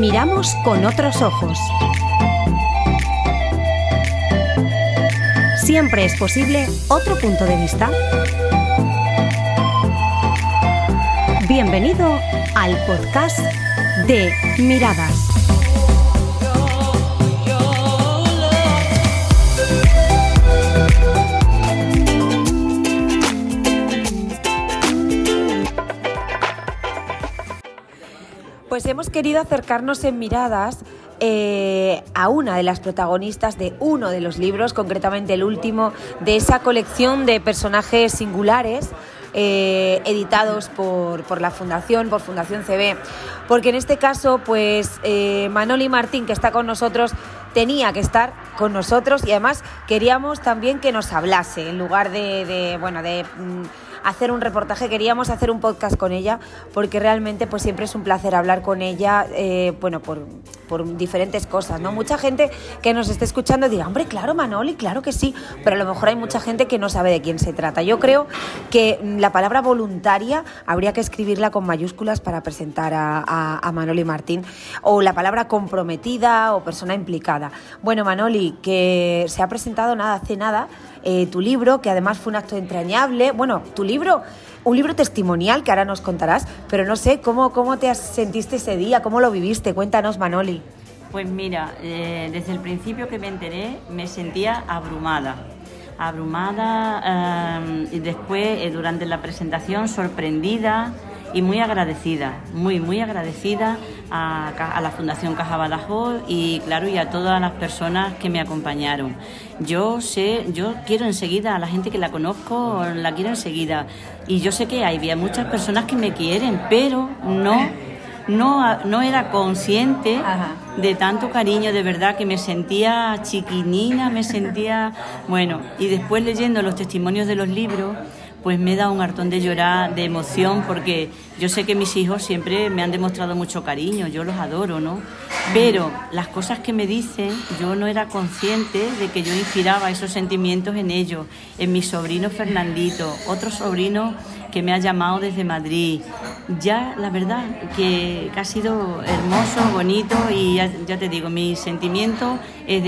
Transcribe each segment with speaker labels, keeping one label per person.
Speaker 1: Miramos con otros ojos. Siempre es posible otro punto de vista. Bienvenido al podcast de Miradas. Pues hemos querido acercarnos en Miradas a una de las protagonistas de uno de los libros, concretamente el último, de esa colección de personajes singulares editados por la Fundación, por Fundación CB, porque en este caso pues Manoli Martín, que está con nosotros, tenía que estar con nosotros y además queríamos también que nos hablase, en lugar de hacer un reportaje, queríamos hacer un podcast con ella, porque realmente pues siempre es un placer hablar con ella, por diferentes cosas, ¿no? Mucha gente que nos esté escuchando dirá, hombre, claro, Manoli, claro que sí, pero a lo mejor hay mucha gente que no sabe de quién se trata. Yo creo que la palabra voluntaria habría que escribirla con mayúsculas para presentar a Manoli Martín, o la palabra comprometida o persona implicada. Bueno, Manoli, que se ha presentado hace nada, tu libro, que además fue un acto entrañable. Bueno, tu libro, un libro testimonial que ahora nos contarás, pero no sé, ¿cómo te sentiste ese día? ¿Cómo lo viviste? Cuéntanos, Manoli.
Speaker 2: Pues mira, desde el principio que me enteré me sentía abrumada y después durante la presentación sorprendida y muy agradecida, muy agradecida a la Fundación Caja Badajoz y claro, y a todas las personas que me acompañaron. Yo quiero enseguida, a la gente que la conozco, la quiero enseguida. Y yo sé que había muchas personas que me quieren, pero no era consciente de tanto cariño, de verdad, que me sentía chiquinina, y después leyendo los testimonios de los libros, pues me he dado un hartón de llorar, de emoción, porque yo sé que mis hijos siempre me han demostrado mucho cariño, yo los adoro, ¿no? Pero las cosas que me dicen, yo no era consciente de que yo inspiraba esos sentimientos en ellos, en mi sobrino Fernandito, otro sobrino que me ha llamado desde Madrid. Ya, la verdad, que ha sido hermoso, bonito, y ya te digo, mi sentimiento es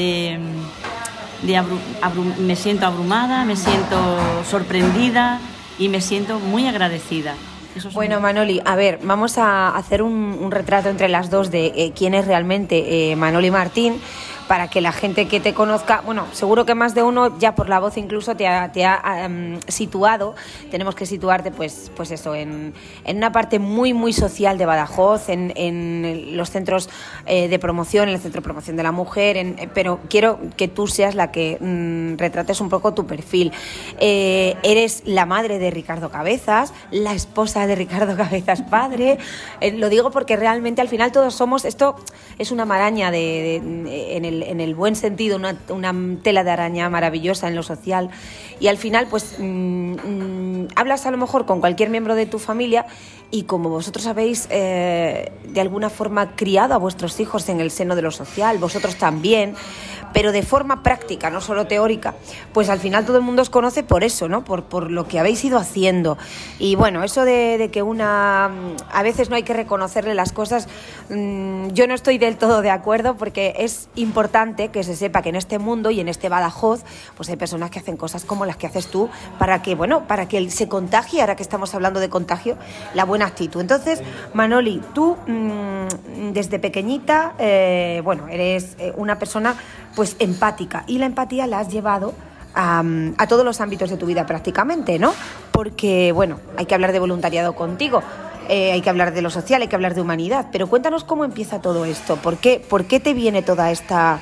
Speaker 2: me siento abrumada, me siento sorprendida y me siento muy agradecida.
Speaker 1: Bueno, Manoli, a ver, vamos a hacer un retrato entre las dos de quién es realmente Manoli Martín, para que la gente que te conozca, bueno, seguro que más de uno ya por la voz incluso te ha situado. Tenemos que situarte pues eso, en una parte muy social de Badajoz, en los centros de promoción, en el Centro de Promoción de la Mujer, pero quiero que tú seas la que retrates un poco tu perfil. Eres la madre de Ricardo Cabezas, la esposa de Ricardo Cabezas padre. Lo digo porque realmente al final todos somos, esto es una maraña en el buen sentido, una tela de araña maravillosa en lo social, y al final pues hablas a lo mejor con cualquier miembro de tu familia, y como vosotros habéis de alguna forma criado a vuestros hijos en el seno de lo social, vosotros también, pero de forma práctica, no solo teórica, pues al final todo el mundo os conoce por eso, ¿no? Por lo que habéis ido haciendo. Y bueno, eso de que a veces no hay que reconocerle las cosas, yo no estoy del todo de acuerdo, porque es importante que se sepa que en este mundo y en este Badajoz pues hay personas que hacen cosas como las que haces tú, para que se contagie, ahora que estamos hablando de contagio, la buena actitud. Entonces, Manoli, tú desde pequeñita, eres una persona pues empática, y la empatía la has llevado a todos los ámbitos de tu vida prácticamente, ¿no? Porque, bueno, hay que hablar de voluntariado contigo, hay que hablar de lo social, hay que hablar de humanidad, pero cuéntanos cómo empieza todo esto, ¿por qué te viene toda esta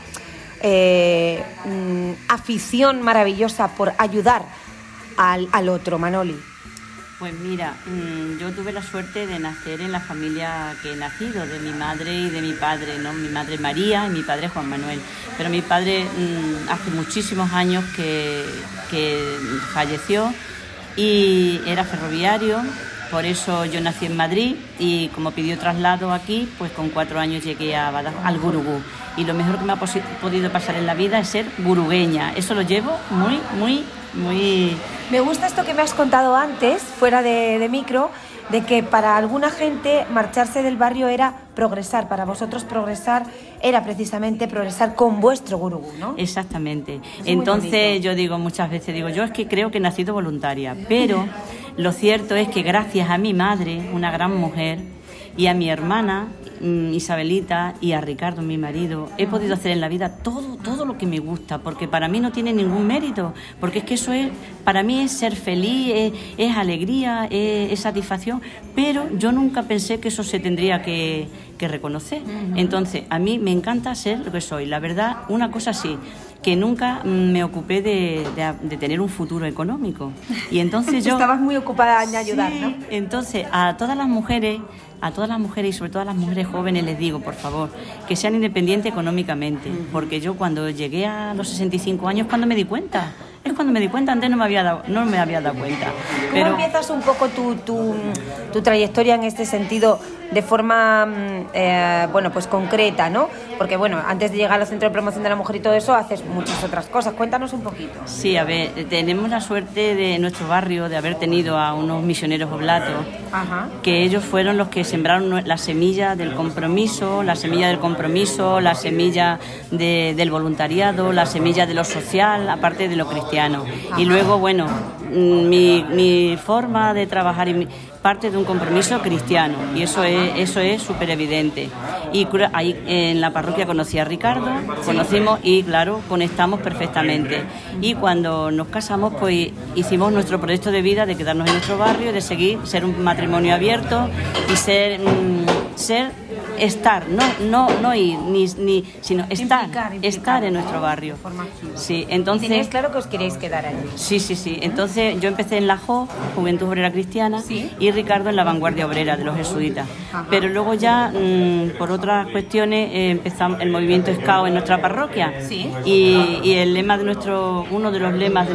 Speaker 1: afición maravillosa por ayudar al otro, Manoli?
Speaker 2: Pues mira, yo tuve la suerte de nacer en la familia que he nacido, de mi madre y de mi padre, ¿no? Mi madre María y mi padre Juan Manuel. Pero mi padre hace muchísimos años que falleció, y era ferroviario, por eso yo nací en Madrid, y como pidió traslado aquí, pues con 4 años llegué al Gurugú. Y lo mejor que me ha podido pasar en la vida es ser gurugueña. Eso lo llevo muy...
Speaker 1: Me gusta esto que me has contado antes, fuera de micro, de que para alguna gente marcharse del barrio era progresar. Para vosotros progresar era precisamente progresar con vuestro gurugú, ¿no?
Speaker 2: Exactamente. Entonces yo digo muchas veces, yo es que creo que he nacido voluntaria, pero lo cierto es que gracias a mi madre, una gran mujer, y a mi hermana Isabelita y a Ricardo, mi marido, he podido hacer en la vida todo lo que me gusta, porque para mí no tiene ningún mérito, porque es que eso es, para mí es ser feliz, es alegría, es satisfacción, pero yo nunca pensé que eso se tendría que reconocer. Entonces, a mí me encanta ser lo que soy. La verdad, una cosa sí, que nunca me ocupé de tener un futuro económico. Y entonces yo...
Speaker 1: Estabas muy ocupada en ayudar,
Speaker 2: sí,
Speaker 1: ¿no?
Speaker 2: Entonces, a todas las mujeres y sobre todo a las mujeres jóvenes les digo, por favor, que sean independientes económicamente, porque yo cuando llegué a los 65 años, cuando me di cuenta, antes no me había dado cuenta.
Speaker 1: ¿Cómo empiezas un poco tu trayectoria en este sentido de forma, pues concreta, ¿no? Porque, antes de llegar al Centro de Promoción de la Mujer y todo eso, haces muchas otras cosas. Cuéntanos un poquito.
Speaker 2: Sí, a ver, tenemos la suerte de nuestro barrio de haber tenido a unos misioneros oblatos, que ellos fueron los que sembraron la semilla del compromiso, la semilla del voluntariado, la semilla de lo social, aparte de lo cristiano. Y luego, mi forma de trabajar parte de un compromiso cristiano, y eso es súper evidente. Y ahí en la parroquia conocí a Ricardo, conocimos y claro, conectamos perfectamente. Y cuando nos casamos, pues hicimos nuestro proyecto de vida de quedarnos en nuestro barrio, de seguir, ser un matrimonio abierto y estar, no ir, sino estar en nuestro barrio. Sí, entonces...
Speaker 1: ¿Tenéis claro que os queréis quedar allí?
Speaker 2: Sí. Entonces yo empecé en la JO, Juventud Obrera Cristiana, y Ricardo en la Vanguardia Obrera de los Jesuitas. Pero luego ya, por otras cuestiones, empezamos el movimiento SCAO en nuestra parroquia. Y el lema de uno de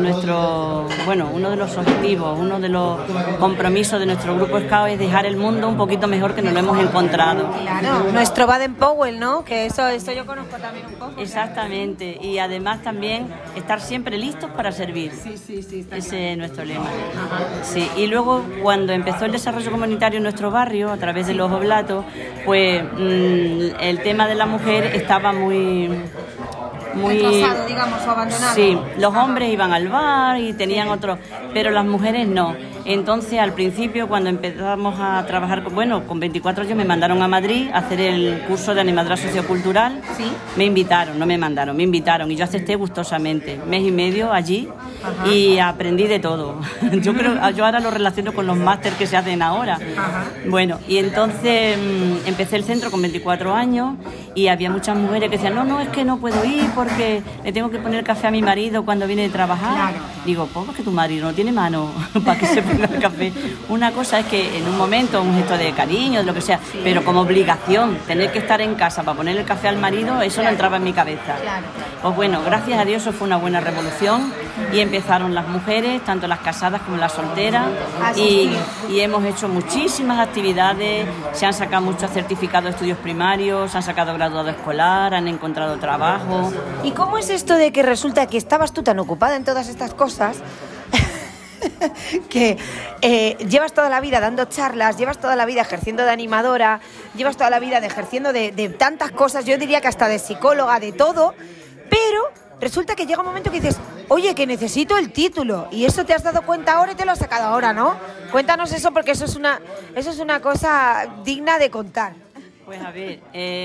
Speaker 2: los objetivos, uno de los compromisos de nuestro grupo SCAO es dejar el mundo un poquito mejor que nos lo hemos encontrado.
Speaker 1: Claro, nuestro Baden-Powell, ¿no? Que eso yo conozco también un poco.
Speaker 2: Exactamente, y además también estar siempre listos para servir. Sí, ese es nuestro lema. Sí, y luego cuando empezó el desarrollo comunitario en nuestro barrio, a través de los oblatos, pues el tema de la mujer estaba muy
Speaker 1: retrasado, digamos, o abandonado.
Speaker 2: Sí, los hombres iban al bar y tenían otros, pero las mujeres no. Entonces, al principio, cuando empezamos a trabajar, con 24 años me mandaron a Madrid a hacer el curso de animadora sociocultural.
Speaker 1: ¿Sí?
Speaker 2: Me invitaron, no me mandaron, me invitaron y yo acepté gustosamente. Mes y medio allí y aprendí de todo. Yo ahora lo relaciono con los másteres que se hacen ahora. Bueno, y entonces empecé el centro con 24 años y había muchas mujeres que decían, no, es que no puedo ir porque le tengo que poner café a mi marido cuando viene de trabajar.
Speaker 1: Claro.
Speaker 2: Digo, pues que tu marido no tiene mano para que se ponga el café. Una cosa es que en un momento, un gesto de cariño, de lo que sea, pero como obligación, tener que estar en casa para poner el café al marido, eso no entraba en mi cabeza.
Speaker 1: Claro.
Speaker 2: Pues bueno, gracias a Dios eso fue una buena revolución y empezaron las mujeres, tanto las casadas como las solteras, y hemos hecho muchísimas actividades, se han sacado muchos certificados de estudios primarios, se han sacado graduado escolar, han encontrado trabajo.
Speaker 1: ¿Y cómo es esto de que resulta que estabas tú tan ocupada en todas estas cosas que llevas toda la vida dando charlas, llevas toda la vida ejerciendo de animadora, llevas toda la vida ejerciendo de tantas cosas, yo diría que hasta de psicóloga, de todo, pero resulta que llega un momento que dices, oye, que necesito el título, y eso te has dado cuenta ahora y te lo has sacado ahora, ¿no? Cuéntanos eso, porque eso es una cosa digna de contar.
Speaker 2: Pues a ver,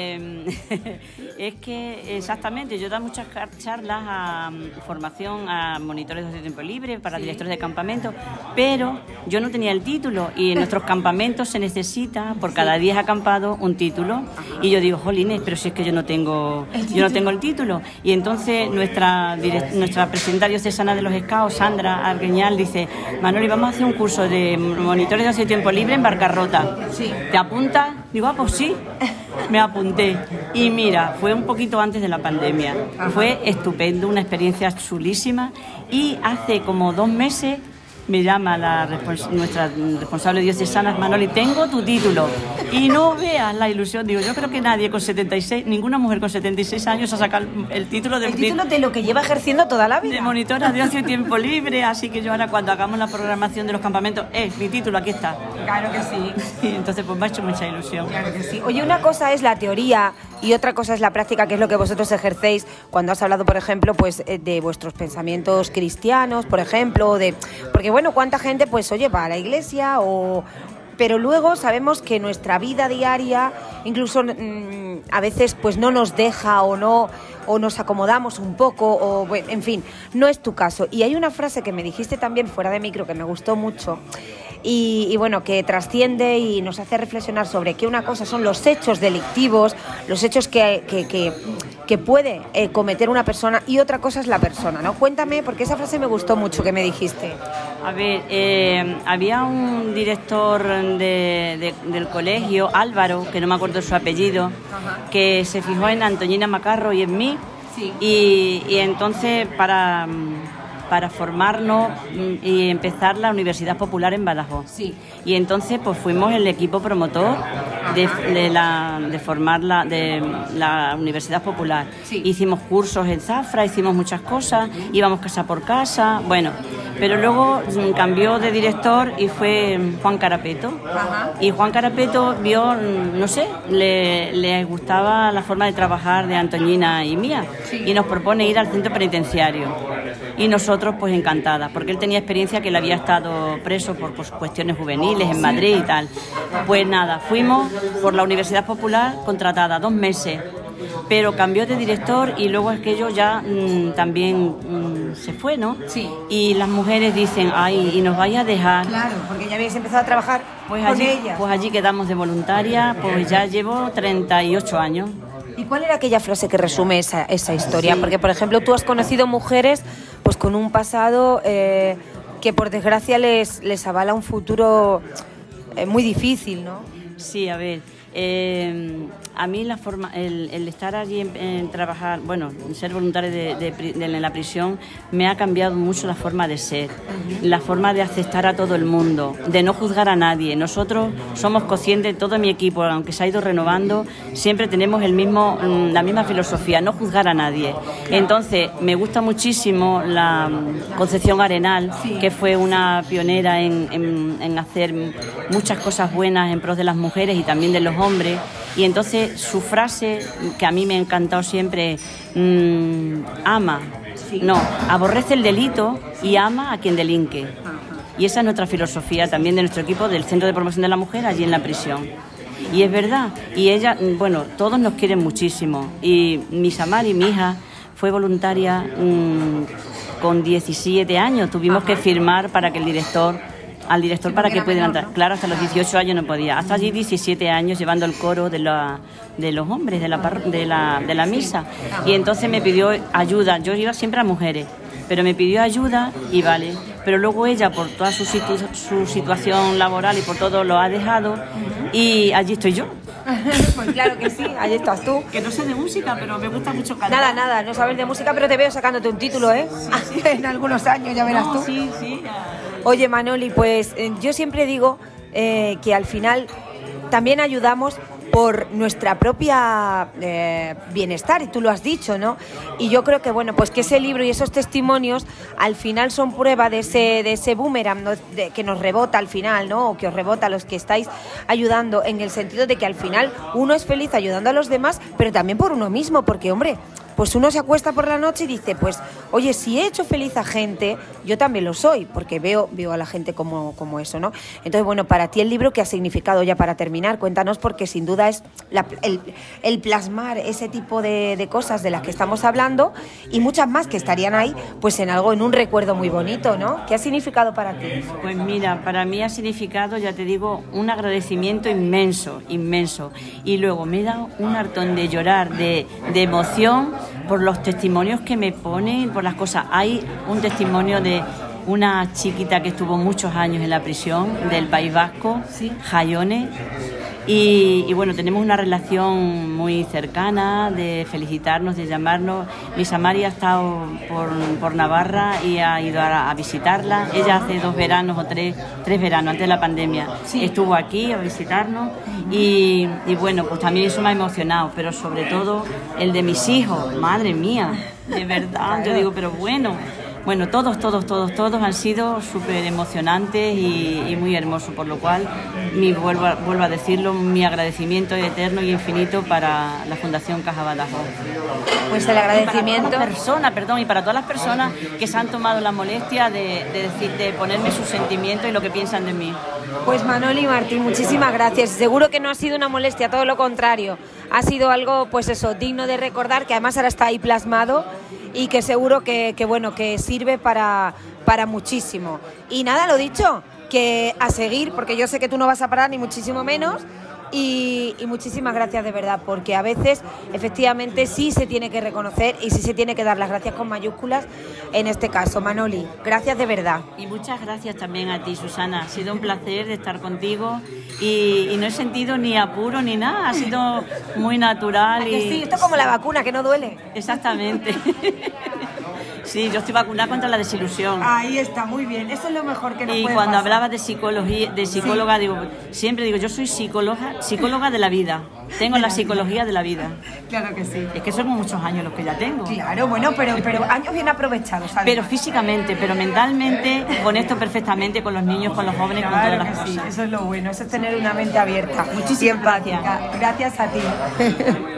Speaker 2: es que exactamente, yo doy muchas charlas a formación a monitores de tiempo libre, para directores de campamentos, pero yo no tenía el título y en nuestros campamentos se necesita, por cada 10 acampados, un título. Y yo digo, jolines, pero si es que yo no tengo el título. Y entonces nuestra presidenta diocesana de los SCAO, Sandra Argueñal, dice, Manoli, vamos a hacer un curso de monitores de tiempo libre en Barcarrota.
Speaker 1: Sí.
Speaker 2: ¿Te apuntas? Digo, pues sí. Me apunté y mira, fue un poquito antes de la pandemia. Fue estupendo, una experiencia chulísima, y hace como 2 meses me llama nuestra responsable diocesana, Manoli, tengo tu título. Y no veas la ilusión. Digo, yo creo que nadie con 76, ninguna mujer con 76 años ha sacado el título de...
Speaker 1: El título de lo que lleva ejerciendo toda la vida.
Speaker 2: De monitora de ocio y tiempo libre. Así que yo ahora cuando hagamos la programación de los campamentos, mi título, aquí está.
Speaker 1: Claro que sí.
Speaker 2: Y entonces pues me ha hecho mucha ilusión.
Speaker 1: Claro que sí. Oye, una cosa es la teoría y otra cosa es la práctica, que es lo que vosotros ejercéis cuando has hablado, por ejemplo, pues de vuestros pensamientos cristianos, por ejemplo, porque bueno, cuánta gente pues oye, va a la iglesia pero luego sabemos que nuestra vida diaria incluso a veces pues no nos deja o nos acomodamos un poco bueno, en fin, no es tu caso. Y hay una frase que me dijiste también fuera de micro que me gustó mucho y bueno, que trasciende y nos hace reflexionar sobre que una cosa son los hechos delictivos, los hechos que puede cometer una persona, y otra cosa es la persona, ¿no? Cuéntame, porque esa frase me gustó mucho que me dijiste.
Speaker 2: A ver, había un director del colegio, Álvaro, que no me acuerdo su apellido, que se fijó en Antoñina Macarro y en mí, sí. Y entonces para formarnos y empezar la Universidad Popular en Badajoz. Sí. Y entonces pues fuimos el equipo promotor de formar la Universidad Popular. Sí. Hicimos cursos en Zafra, hicimos muchas cosas, íbamos casa por casa, bueno, pero luego cambió de director y fue Juan Carapeto. Ajá. Y Juan Carapeto vio, no sé, le gustaba la forma de trabajar de Antoñina y mía, sí. Y nos propone ir al centro penitenciario. Y nosotros pues encantadas, porque él tenía experiencia, que él había estado preso por cuestiones juveniles en Madrid y tal. Pues nada, fuimos por la Universidad Popular, contratada 2 meses, pero cambió de director y luego aquello ya también se fue, ¿no? Sí. Y las mujeres dicen, ay, y nos vaya a dejar.
Speaker 1: Claro, porque ya habéis empezado a trabajar con ella.
Speaker 2: Pues allí quedamos de voluntaria, pues ya llevo 38 años.
Speaker 1: ¿Y cuál era aquella frase que resume esa historia? Sí. Porque, por ejemplo, tú has conocido mujeres pues con un pasado que, por desgracia, les avala un futuro muy difícil, ¿no?
Speaker 2: Sí, a ver, a mí la forma, el estar allí en trabajar, bueno, ser voluntaria en la prisión, me ha cambiado mucho la forma de ser, la forma de aceptar a todo el mundo, de no juzgar a nadie. Nosotros somos conscientes, todo mi equipo, aunque se ha ido renovando, siempre tenemos la misma filosofía, no juzgar a nadie. Entonces, me gusta muchísimo la Concepción Arenal, sí. Que fue una pionera en hacer muchas cosas buenas en pros de las mujeres y también de los hombres. Y entonces su frase, que a mí me ha encantado siempre, ama, sí. No, aborrece el delito y ama a quien delinque. Ajá. Y esa es nuestra filosofía también de nuestro equipo del Centro de Promoción de la Mujer allí en la prisión. Y es verdad, y ella, bueno, todos nos quieren muchísimo. Y mi Samari, mi hija, fue voluntaria con 17 años. Tuvimos que firmar para que al director para que pudiera entrar. Claro, hasta los 18 años no podía. Hasta allí 17 años llevando el coro de los hombres de la misa. Y entonces me pidió ayuda. Yo iba siempre a mujeres, pero me pidió ayuda y vale. Pero luego ella, por toda su situación laboral y por todo, lo ha dejado y allí estoy yo.
Speaker 1: Pues claro que sí, ahí estás tú.
Speaker 2: Que no sé de música, pero me gusta mucho cantar.
Speaker 1: Nada, no sabes de música, pero te veo sacándote un título, ¿eh? Sí. En algunos años, ya verás tú.
Speaker 2: Sí.
Speaker 1: Oye, Manoli, pues yo siempre digo que al final también ayudamos por nuestra propia bienestar, y tú lo has dicho, ¿no? Y yo creo que, bueno, pues que ese libro y esos testimonios al final son prueba de ese boomerang, ¿no? Que nos rebota al final, ¿no? O que os rebota a los que estáis ayudando, en el sentido de que al final uno es feliz ayudando a los demás, pero también por uno mismo, porque, hombre, pues uno se acuesta por la noche y dice, pues, oye, si he hecho feliz a gente, yo también lo soy, porque veo a la gente como eso, ¿no? Entonces, bueno, para ti el libro, ¿qué ha significado? Ya para terminar, cuéntanos, porque sin duda es el plasmar ese tipo de cosas de las que estamos hablando y muchas más que estarían ahí, pues en un recuerdo muy bonito, ¿no? ¿Qué ha significado para ti?
Speaker 2: Pues mira, para mí ha significado, ya te digo, un agradecimiento inmenso. Y luego me he dado un hartón de llorar, de emoción, por los testimonios que me ponen, por las cosas. Hay un testimonio de una chiquita que estuvo muchos años en la prisión del País Vasco, sí. Jaione, Y bueno, tenemos una relación muy cercana, de felicitarnos, de llamarnos. Misa Mari ha estado por Navarra y ha ido a visitarla. Ella hace 2 veranos o 3 veranos antes de la pandemia. Sí. Estuvo aquí a visitarnos y bueno, pues también eso me ha emocionado, pero sobre todo el de mis hijos, madre mía, de verdad, yo digo, pero bueno, todos han sido súper emocionantes y muy hermosos, por lo cual vuelvo a decirlo, mi agradecimiento es eterno y infinito para la Fundación Caja Badajoz.
Speaker 1: Pues el agradecimiento.
Speaker 2: Y para todas las personas que se han tomado la molestia de ponerme sus sentimientos y lo que piensan de mí.
Speaker 1: Pues Manoli Martín, muchísimas gracias. Seguro que no ha sido una molestia, todo lo contrario. Ha sido algo, pues eso, digno de recordar, que además ahora está ahí plasmado y que seguro que sirve para muchísimo. Y nada, lo dicho, que a seguir, porque yo sé que tú no vas a parar ni muchísimo menos. Y muchísimas gracias de verdad, porque a veces efectivamente sí se tiene que reconocer y sí se tiene que dar las gracias con mayúsculas en este caso. Manoli, gracias de verdad.
Speaker 2: Y muchas gracias también a ti, Susana, ha sido un placer de estar contigo y no he sentido ni apuro ni nada, ha sido muy natural.
Speaker 1: Sí, esto es como la vacuna, que no duele.
Speaker 2: Exactamente. Sí, yo estoy vacunada contra la desilusión.
Speaker 1: Ahí está, muy bien. Eso es lo mejor que nos puede pasar.
Speaker 2: Y cuando hablabas de psicóloga, sí. Siempre digo, yo soy psicóloga de la vida. Tengo la psicología de la vida.
Speaker 1: Claro que sí.
Speaker 2: Es que son muchos años los que ya tengo.
Speaker 1: Claro, bueno, pero años bien aprovechados, ¿sabes?
Speaker 2: Pero físicamente, pero mentalmente, conecto perfectamente con los niños, con los jóvenes, con todas las cosas.
Speaker 1: Sí, eso es lo bueno, eso es tener una mente abierta.
Speaker 2: Muchísimas gracias.
Speaker 1: Gracias a ti.